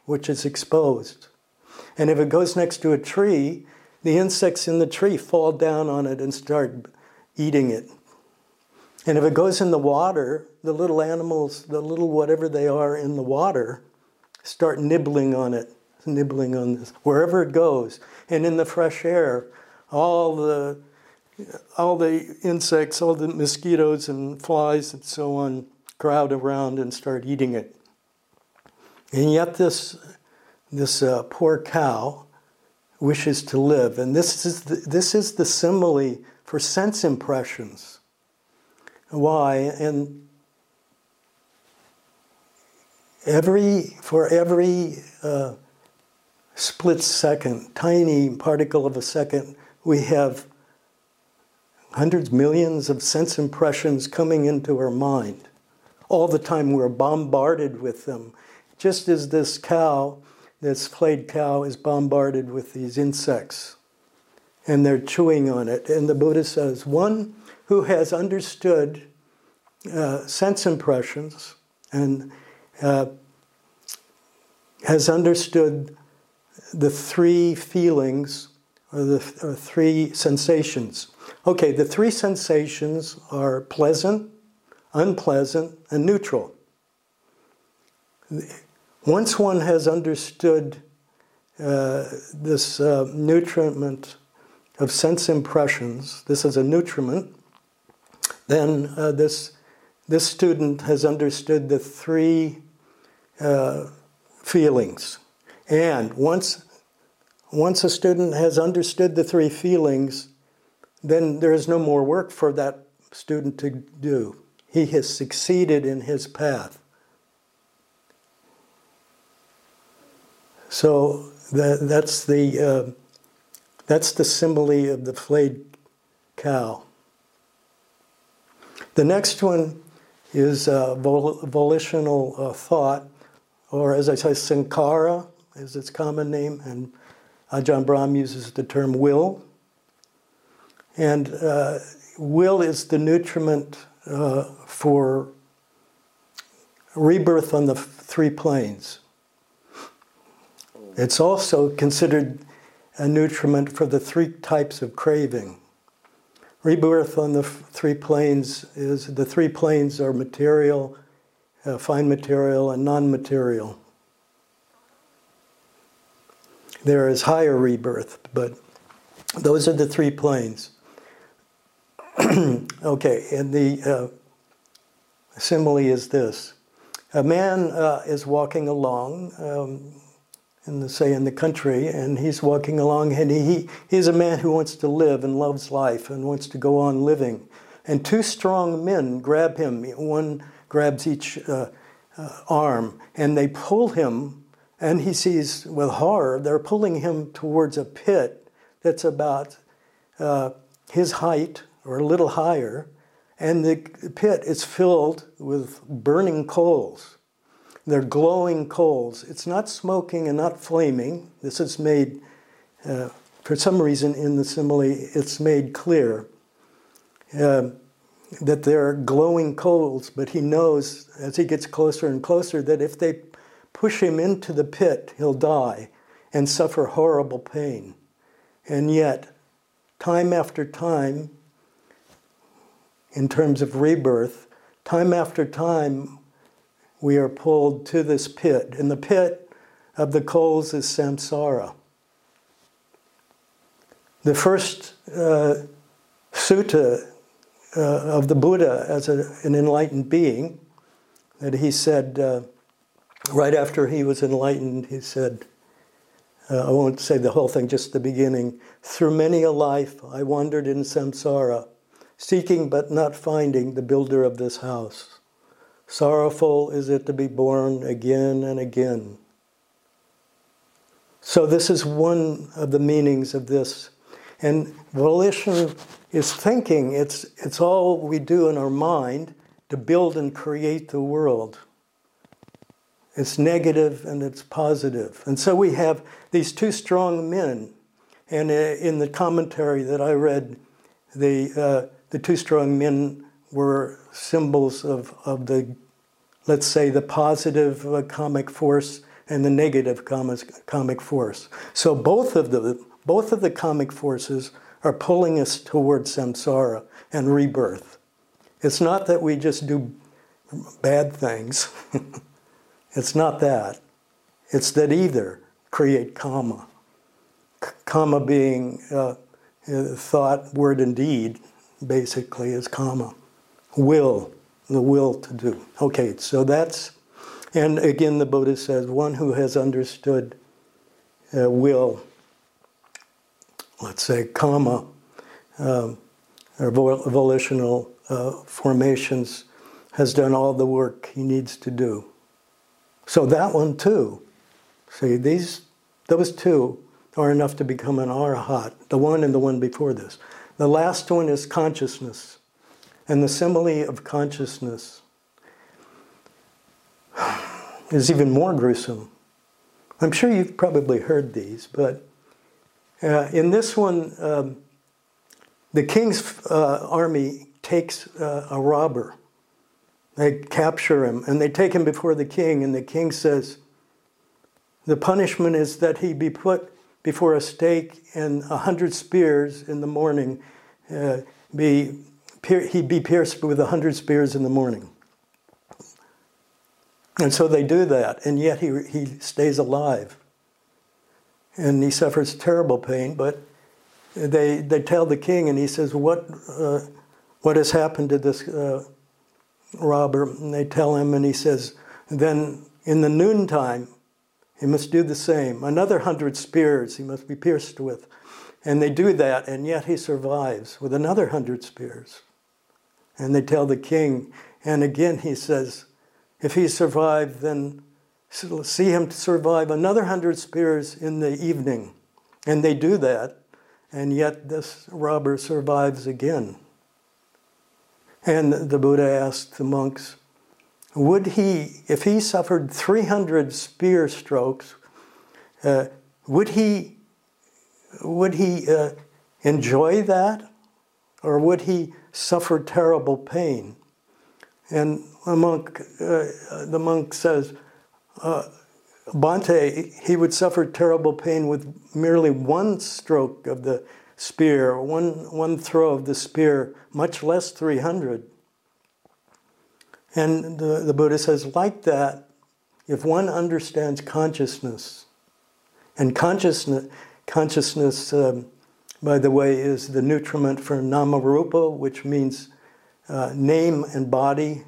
A: which is exposed. And if it goes next to a tree, the insects in the tree fall down on it and start eating it. And if it goes in the water, the little animals, the little whatever they are in the water, start nibbling on it, nibbling on this, wherever it goes. And in the fresh air, all the insects, all the mosquitoes and flies and so on crowd around and start eating it. And yet this poor cow wishes to live. And this is the simile for sense impressions. Why? And for every split second, tiny particle of a second, we have hundreds, millions of sense impressions coming into our mind. All the time we're bombarded with them. Just as this cow, this flayed cow, is bombarded with these insects. And they're chewing on it. And the Buddha says, one who has understood sense impressions and has understood the three feelings or three sensations. Okay, the three sensations are pleasant, unpleasant, and neutral. Once one has understood this nutriment of sense impressions, this is a nutriment, then this student has understood the three feelings. And once a student has understood the three feelings, then there is no more work for that student to do. He has succeeded in his path. So that's the simile of the flayed cow. The next one is volitional thought, or as I say, sankhara is its common name, and Ajahn Brahm uses the term will. And will is the nutriment for rebirth on the three planes. It's also considered a nutriment for the three types of craving. Rebirth on the three planes is, the three planes are material, fine material, and non-material. There is higher rebirth, but those are the three planes. Okay, and the simile is this. A man is walking along, in the country, and he's walking along, and he's a man who wants to live and loves life and wants to go on living. And two strong men grab him. One grabs each arm, and they pull him, and he sees with horror, they're pulling him towards a pit that's about his height or a little higher, and the pit is filled with burning coals. They're glowing coals. It's not smoking and not flaming. This is made, for some reason in the simile, it's made clear that there are glowing coals, but he knows as he gets closer and closer that if they push him into the pit, he'll die and suffer horrible pain. And yet, time after time, in terms of rebirth, time after time, we are pulled to this pit. And the pit of the coals is samsara. The first sutta of the Buddha as an enlightened being, that he said, right after he was enlightened, he said, I won't say the whole thing, just the beginning, through many a life I wandered in samsara, seeking but not finding the builder of this house. Sorrowful is it to be born again and again. So this is one of the meanings of this. And volition is thinking. It's all we do in our mind to build and create the world. It's negative and it's positive. And so we have these two strong men. And in the commentary that I read, the two strong men were symbols of the, let's say, the positive comic force and the negative comic force. So both of the comic forces are pulling us towards samsara and rebirth. It's not that we just do bad things. It's not that. It's that either create karma. Karma being thought, word, and deed, basically, is karma. Will, the will to do. Okay, so that's, and again the Buddha says, one who has understood will, let's say karma, or volitional formations, has done all the work he needs to do. So that one too, see, those two are enough to become an arahat, the one and the one before this. The last one is consciousness. And the simile of consciousness is even more gruesome. I'm sure you've probably heard these, but in this one, the king's army takes a robber. They capture him, and they take him before the king, and the king says, the punishment is that he be put before a stake and 100 spears in the morning, he'd be pierced with 100 spears in the morning. And so they do that, and yet he stays alive. And he suffers terrible pain, but they tell the king, and he says, what has happened to this robber? And they tell him, and he says, then in the noontime, he must do the same. Another 100 spears he must be pierced with. And they do that, and yet he survives with another 100 spears. And they tell the king, and again he says, if he survived, then see him survive another 100 spears in the evening. And they do that, and yet this robber survives again. And the Buddha asked the monks, would he, if he suffered 300 spear strokes, would he enjoy that? Or would he suffer terrible pain? And the monk says, Bhante, he would suffer terrible pain with merely one stroke of the spear, one throw of the spear, much less 300. And the Buddha says, like that, if one understands consciousness, and consciousness, by the way, is the nutriment for namarupa, which means name and body,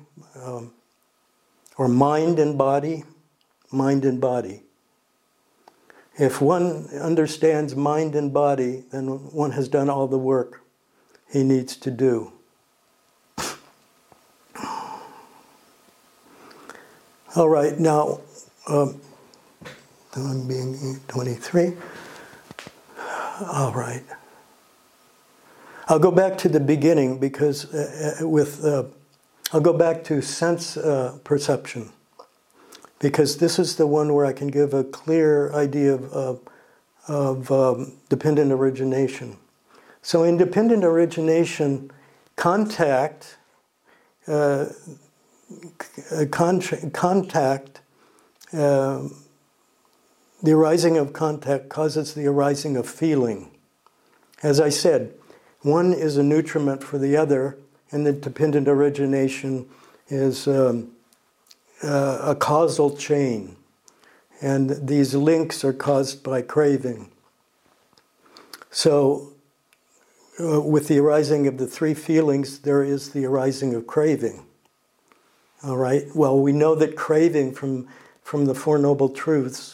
A: or mind and body, mind and body. If one understands mind and body, then one has done all the work he needs to do. All right, now, I'm being 23. All right. I'll go back to the beginning because I'll go back to sense perception, because this is the one where I can give a clear idea of dependent origination. So in dependent origination, contact, the arising of contact causes the arising of feeling. As I said, one is a nutriment for the other, and the dependent origination is a causal chain. And these links are caused by craving. So, with the arising of the three feelings, there is the arising of craving. All right? Well, we know that craving from the Four Noble Truths,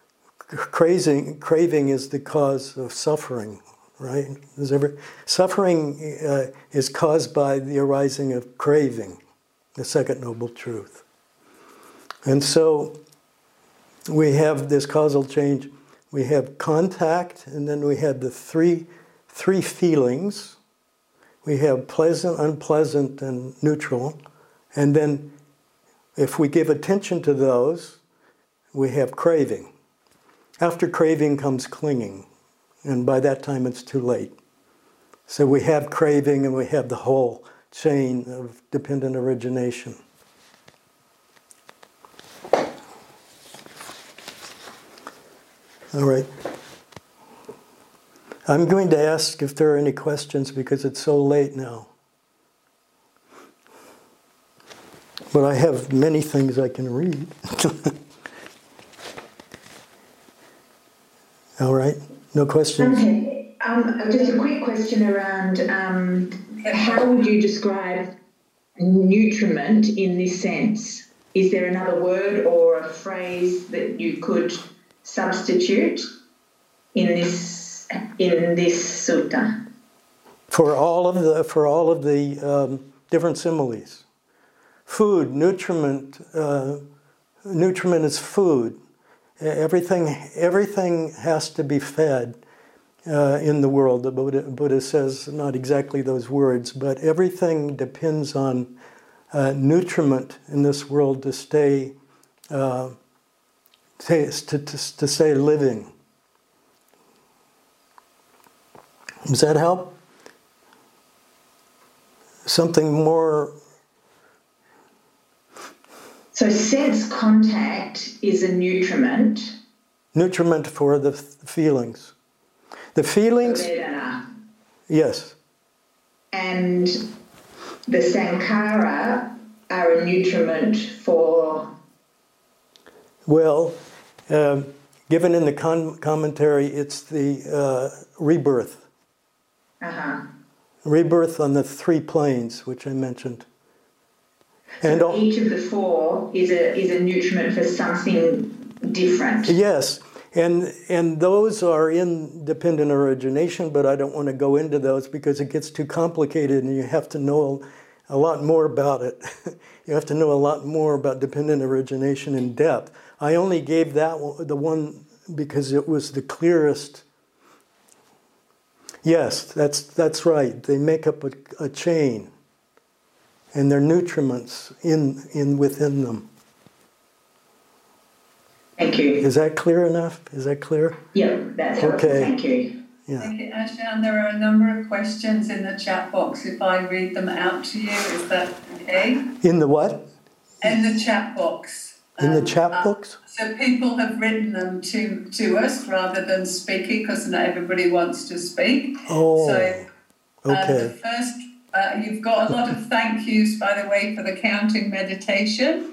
A: craving is the cause of suffering, right? Suffering is caused by the arising of craving, the Second Noble Truth. And so we have this causal change. We have contact, and then we have the three feelings. We have pleasant, unpleasant, and neutral. And then if we give attention to those, we have craving. After craving comes clinging, and by that time it's too late. So we have craving, and we have the whole chain of dependent origination. All right. I'm going to ask if there are any questions because it's so late now. But I have many things I can read. All right. No questions?
C: Okay. Just a quick question around how would you describe nutriment in this sense? Is there another word or a phrase that you could substitute in this sutta?
A: For all of the different similes. Food, nutriment. Nutriment is food. Everything has to be fed in the world. The Buddha says not exactly those words, but everything depends on nutriment in this world to stay living. Does that help? Something more.
C: So sense contact is a nutriment.
A: Nutriment for the feelings. The feelings.
C: Vedana.
A: Yes.
C: And the sankhara are a nutriment for.
A: Well, given in the commentary, it's the rebirth. Rebirth on the 3 planes, which I mentioned. And
C: so each of the 4 is a nutriment for something different.
A: Yes, and those are in dependent origination, but I don't want to go into those because it gets too complicated and you have to know a lot more about it. You have to know a lot more about dependent origination in depth. I only gave that the one because it was the clearest. Yes, that's right. They make up a chain, and they're nutriments within them.
C: Thank you.
A: Is that clear enough? Is that clear?
C: Yeah, that's helpful.
A: Okay.
C: Thank you.
A: Yeah.
B: Thank you, Ajahn. There are a number of questions in the chat box. If I read them out to you, is that okay?
A: In the what?
B: In the chat box.
A: In the chat box?
B: So people have written them to us rather than speaking because not everybody wants to speak.
A: Oh,
B: so,
A: okay.
B: The first, you've got a lot of thank yous, by the way, for the counting meditation.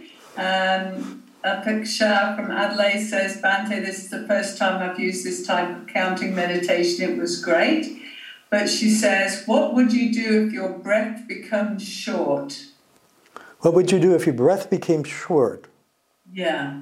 B: Apeksha from Adelaide says, Bhante, this is the first time I've used this type of counting meditation. It was great. But she says, what would you do if your breath becomes short?
A: What would you do if your breath became short?
B: Yeah.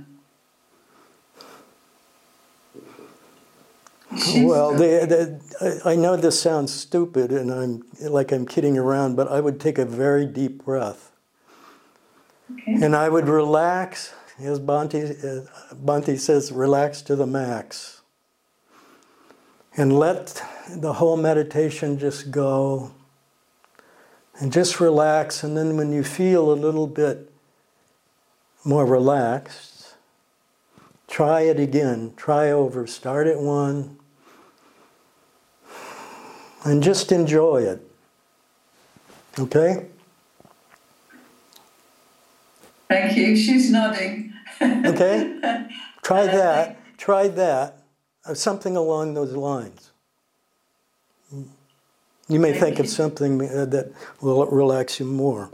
A: Well, I know this sounds stupid and I'm kidding around, but I would take a very deep breath.
B: Okay.
A: And I would relax, as Bhante says, relax to the max. And let the whole meditation just go. And just relax, and then when you feel a little bit more relaxed, try it again. Try over. Start at 1. And just enjoy it. Okay?
B: Thank you. She's nodding.
A: Okay? Try that. Try that. Something along those lines. You may think of something that will relax you more.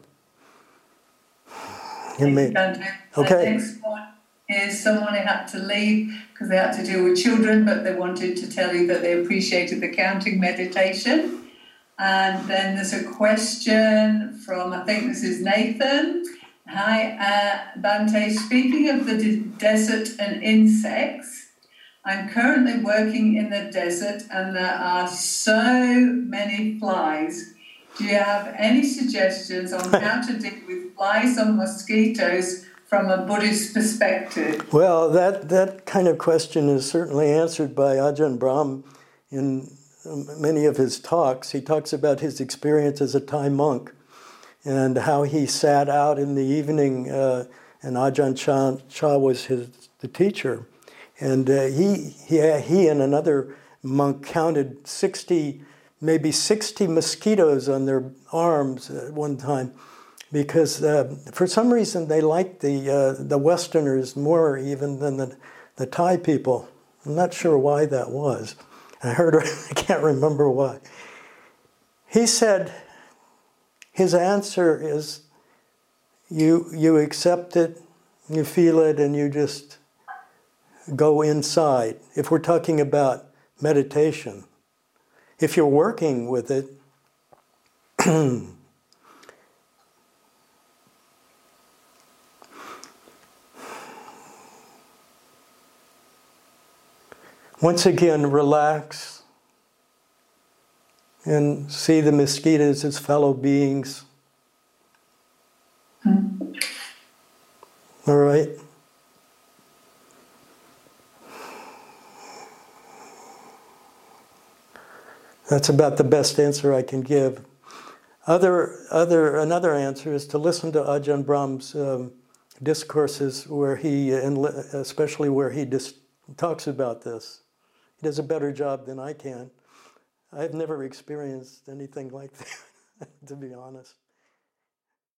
A: You may. Okay.
B: The next one is someone who had to leave because they had to deal with children, but they wanted to tell you that they appreciated the counting meditation. And then there's a question from, I think this is Nathan. Hi, Bhante. Speaking of the desert and insects, I'm currently working in the desert and there are so many flies. Do you have any suggestions on how to deal with flies or mosquitoes from a Buddhist perspective?
A: Well, that kind of question is certainly answered by Ajahn Brahm in many of his talks. He talks about his experience as a Thai monk and how he sat out in the evening, and Ajahn Chah was the teacher. And he and another monk counted maybe 60 mosquitoes on their arms at one time, because for some reason they liked the Westerners more even than the Thai people. I'm not sure why that was. I heard her, I can't remember why. He said, his answer is, you accept it, you feel it, and you just go inside. If we're talking about meditation, if you're working with it, once again, relax and see the mosquitoes as fellow beings. All right? That's about the best answer I can give. Another answer is to listen to Ajahn Brahm's discourses, where he, especially where he talks about this. He does a better job than I can. I've never experienced anything like that, to be honest.